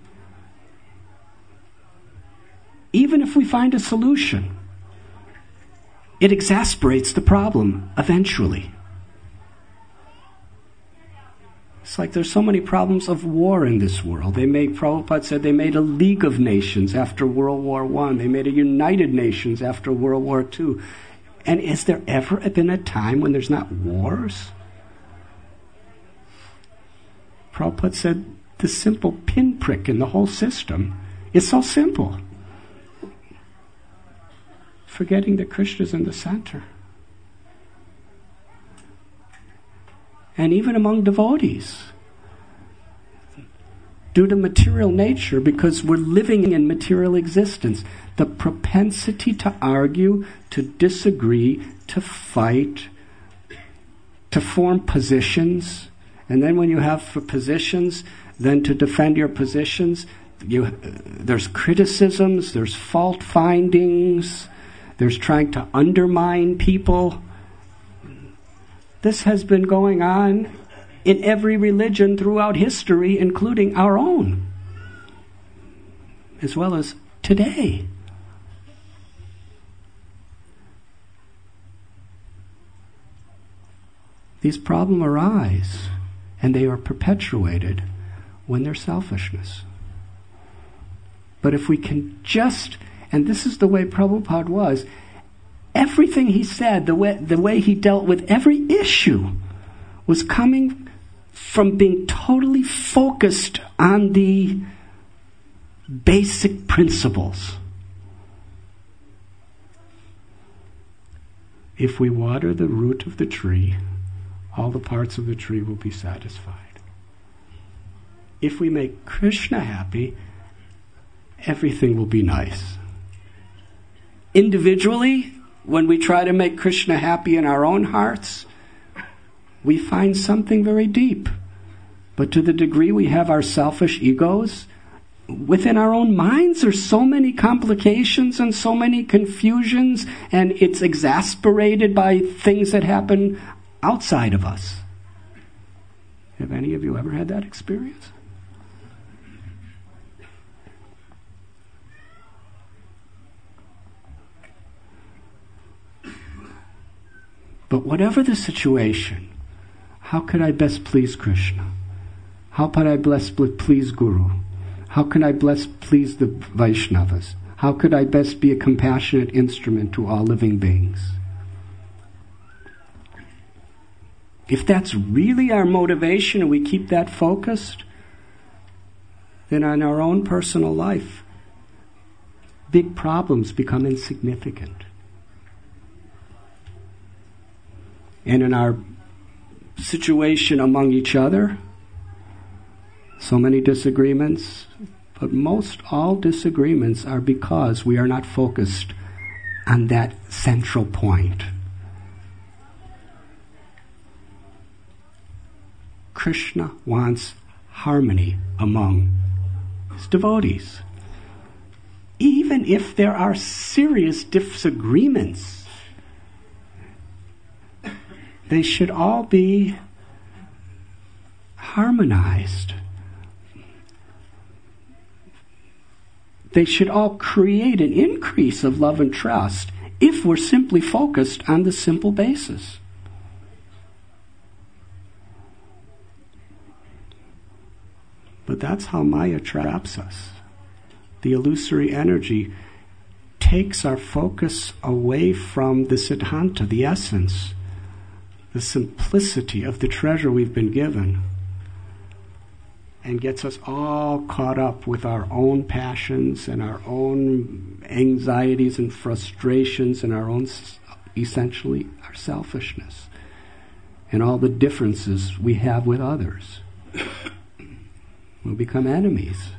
Speaker 3: even if we find a solution, it exasperates the problem eventually. It's like there's so many problems of war in this world. They made, Prabhupada said they made a League of Nations after World War One. They made a United Nations after World War Two. And has there ever been a time when there's not wars? Prabhupada said the simple pinprick in the whole system is so simple. Forgetting that Krishna's in the center. And even among devotees, due to material nature, because we're living in material existence, the propensity to argue, to disagree, to fight, to form positions, and then when you have for positions, then to defend your positions, you, uh, there's criticisms, there's fault findings, there's trying to undermine people. This has been going on in every religion throughout history, including our own, as well as today. These problems arise, and they are perpetuated when there's selfishness. But if we can just, and this is the way Prabhupada was, everything he said, the way, the way he dealt with every issue was coming from being totally focused on the basic principles. If we water the root of the tree, all the parts of the tree will be satisfied. If we make Krishna happy, everything will be nice. Individually, when we try to make Krishna happy in our own hearts, we find something very deep. But to the degree we have our selfish egos, within our own minds there's so many complications and so many confusions, and it's exasperated by things that happen outside of us. Have any of you ever had that experience? But whatever the situation, how could I best please Krishna? How could I best please Guru? How can I best please the Vaishnavas? How could I best be a compassionate instrument to all living beings? If that's really our motivation and we keep that focused, then in our own personal life, big problems become insignificant. And in our situation among each other, so many disagreements, but most all disagreements are because we are not focused on that central point. Krishna wants harmony among his devotees. Even if there are serious disagreements, they should all be harmonized. They should all create an increase of love and trust if we're simply focused on the simple basis. But that's how Maya traps us. The illusory energy takes our focus away from the Siddhanta, the essence, the simplicity of the treasure we've been given, and gets us all caught up with our own passions and our own anxieties and frustrations and our own, essentially, our selfishness and all the differences we have with others. We'll become enemies.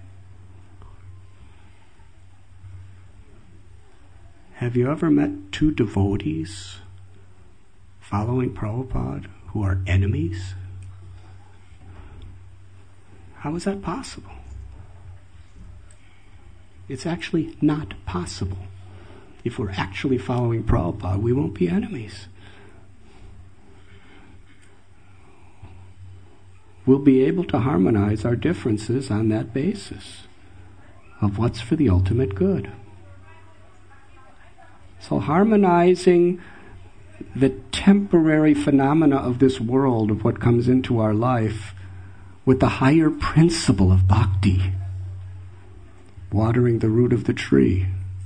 Speaker 3: Have you ever met two devotees following Prabhupada who are enemies? How is that possible? It's actually not possible. If we're actually following Prabhupada, we won't be enemies. We'll be able to harmonize our differences on that basis of what's for the ultimate good. So harmonizing the temporary phenomena of this world, of what comes into our life, with the higher principle of bhakti, watering the root of the tree,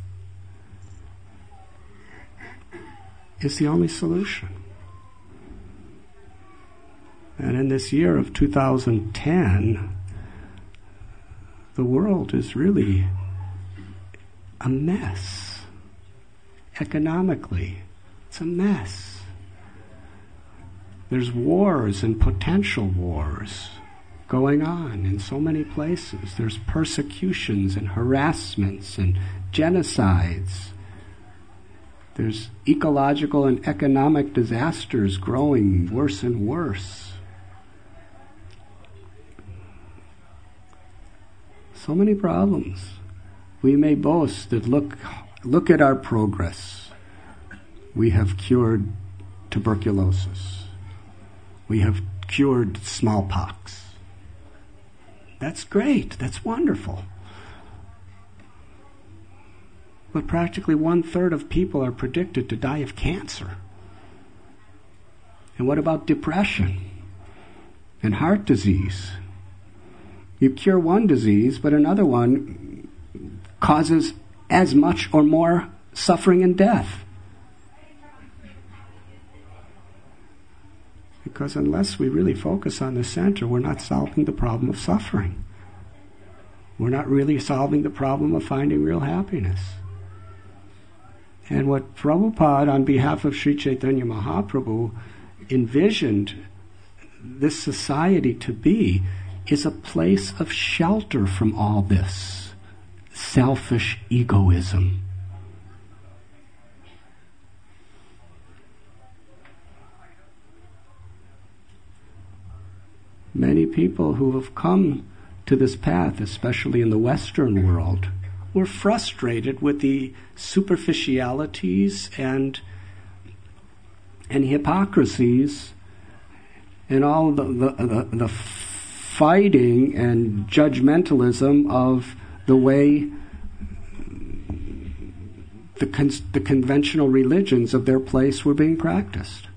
Speaker 3: is the only solution. And in this year of two thousand ten, the world is really a mess. Economically, it's a mess. There's wars and potential wars going on in so many places. There's persecutions and harassments and genocides. There's ecological and economic disasters growing worse and worse. So many problems. We may boast that look, look at our progress. We have cured tuberculosis. We have cured smallpox. That's great. That's wonderful. But practically one-third of people are predicted to die of cancer. And what about depression and heart disease? You cure one disease, but another one causes as much or more suffering and death. Because unless we really focus on the center, we're not solving the problem of suffering. We're not really solving the problem of finding real happiness. And what Prabhupada, on behalf of Sri Chaitanya Mahaprabhu, envisioned this society to be is a place of shelter from all this selfish egoism. Many people who have come to this path, especially in the Western world, were frustrated with the superficialities and and hypocrisies and all the, the, the, the fighting and judgmentalism of the way the, con- the conventional religions of their place were being practiced.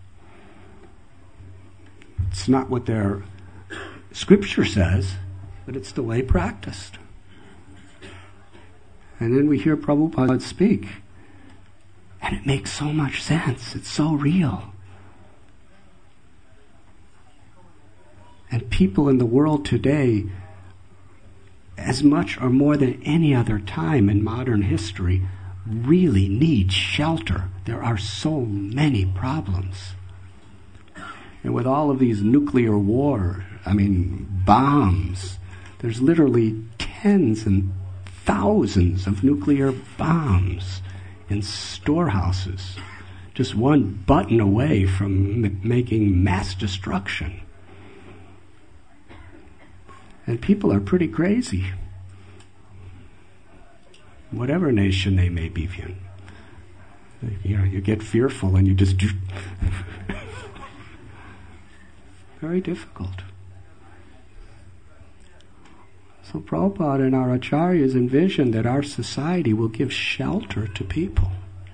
Speaker 3: It's not what their scripture says, but it's the way practiced. And then we hear Prabhupada speak, and it makes so much sense. It's so real. And people in the world today, as much or more than any other time in modern history, really need shelter. There are so many problems. And with all of these nuclear war, I mean, bombs, there's literally tens and thousands of nuclear bombs in storehouses, just one button away from m- making mass destruction. And people are pretty crazy, whatever nation they may be in. You know, you get fearful and you just do. Very difficult. So Prabhupada and our acharyas envision that our society will give shelter to people.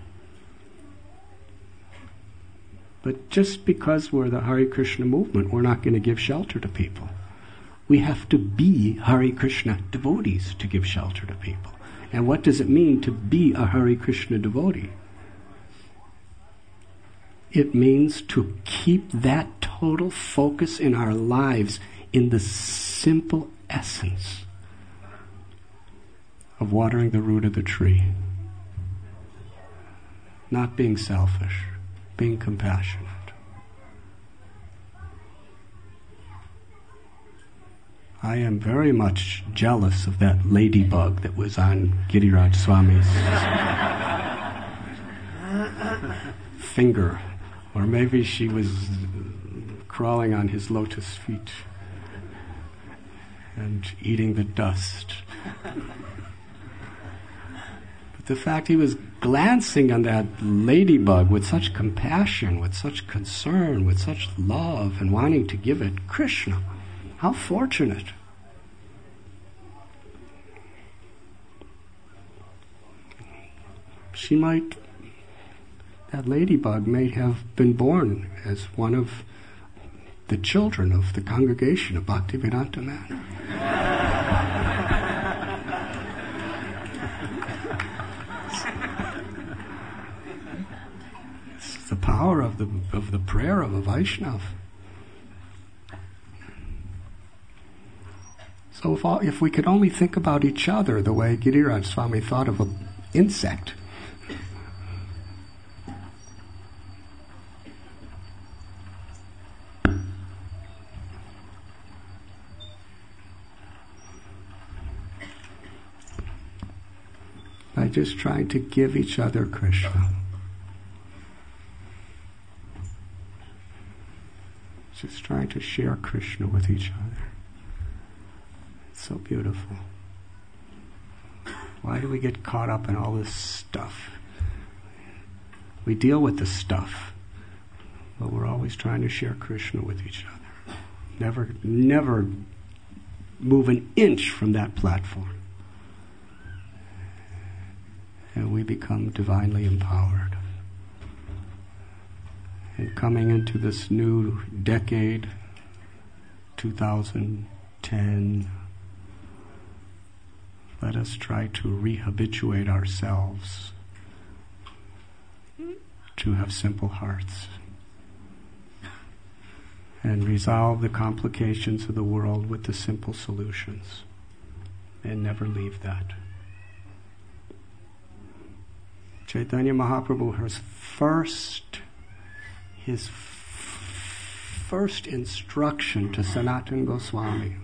Speaker 3: But just because we're the Hare Krishna movement, we're not going to give shelter to people. We have to be Hare Krishna devotees to give shelter to people. And what does it mean to be a Hare Krishna devotee? It means to keep that total focus in our lives in the simple essence of watering the root of the tree. Not being selfish, being compassionate. I am very much jealous of that ladybug that was on Giriraj Swami's finger. Or maybe she was crawling on his lotus feet and eating the dust. But the fact he was glancing on that ladybug with such compassion, with such concern, with such love, and wanting to give it Krishna, how fortunate. She might, that ladybug may have been born as one of the children of the congregation of Bhaktivedanta Manor. It's the power of the of the prayer of a Vaishnava. So if, all, if we could only think about each other the way Giriraj Swami thought of an insect. By just trying to give each other Krishna. Just trying to share Krishna with each other. It's so beautiful. Why do we get caught up in all this stuff? We deal with the stuff, but we're always trying to share Krishna with each other. Never, never move an inch from that platform. And we become divinely empowered. And coming into this new decade, two thousand ten, let us try to rehabituate ourselves to have simple hearts and resolve the complications of the world with the simple solutions, and never leave that. Chaitanya Mahaprabhu, his first, his f- first instruction to Sanatana Goswami,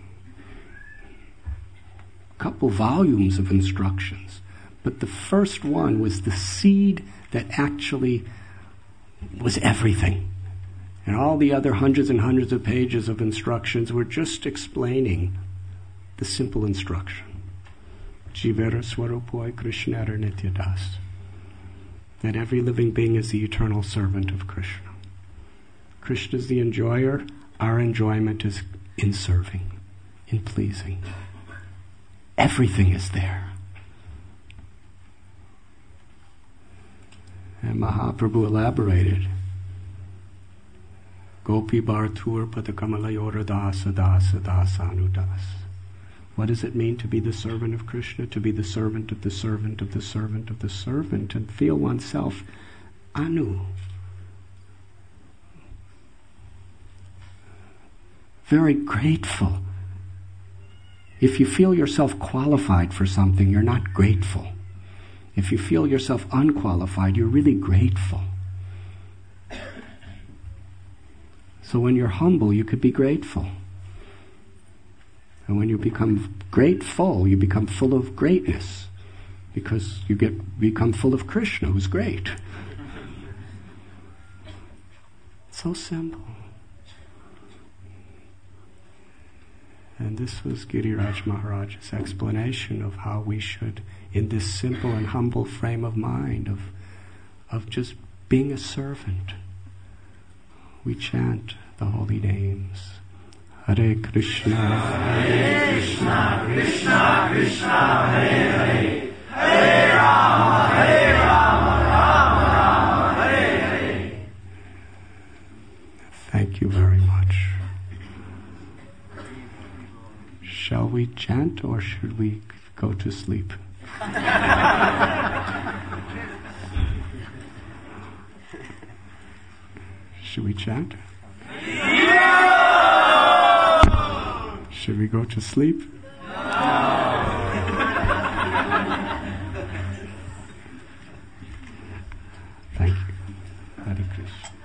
Speaker 3: a couple volumes of instructions, but the first one was the seed that actually was everything. And all the other hundreds and hundreds of pages of instructions were just explaining the simple instruction. Jivera Swarupoi Krishnara Nityadas. That every living being is the eternal servant of Krishna. Krishna is the enjoyer. Our enjoyment is in serving, in pleasing. Everything is there. And Mahaprabhu elaborated. Gopi Bhartur Patakamalayor Dasa Dasa Dasanudas. What does it mean to be the servant of Krishna? To be the servant of the servant of the servant of the servant, and feel oneself anu. Very grateful. If you feel yourself qualified for something, you're not grateful. If you feel yourself unqualified, you're really grateful. So when you're humble, you could be grateful. And when you become grateful, you become full of greatness, because you get become full of Krishna, who's great. So simple. And this was Giriraj Maharaj's explanation of how we should, in this simple and humble frame of mind, of, of just being a servant, we chant the holy names. Hare Krishna, Hare Krishna, Krishna Krishna, Hare Hare, Hare Rama, Hare Rama, Rama Rama, Hare Hare. Thank you very much. Shall we chant or should we go to sleep? Should we chant? Should we go to sleep? Thank you. Hare Krishna.